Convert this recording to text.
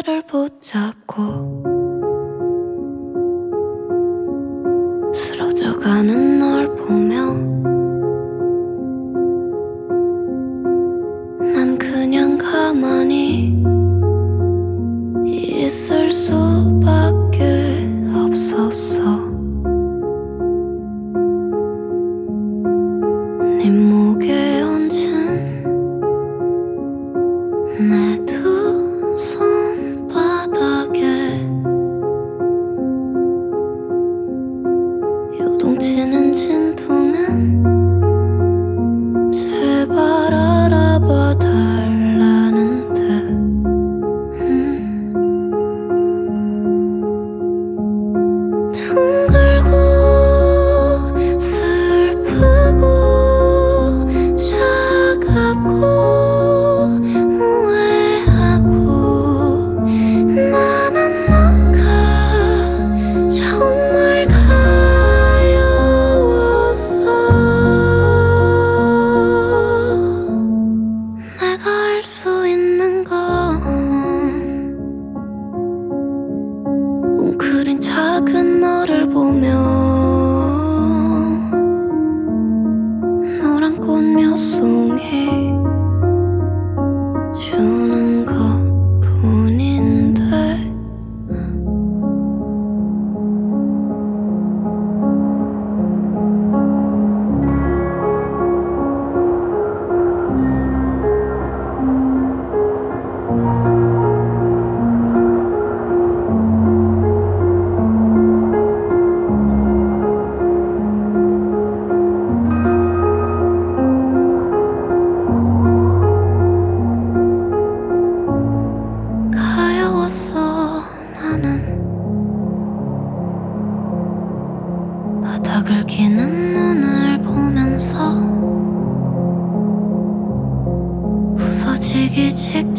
고개를 붙잡고 쓰러져가는 널 보며 난 그냥 가만히 있을 수밖에 없었어. 네 목에 얹힌 내 두 손바닥에 요동치는 진동은 제발 알아봐 달라는 듯. 둥글고 슬프고 차갑고 무해하고 나는 너가 정말 가여웠어. 내가 할 수 있는 건 웅크린 작은 너를 보며 노란 꽃 몇 송이 주는 것뿐인데. 가여웠어. 나는 바닥을 기는 눈을 보면서 부서지기 직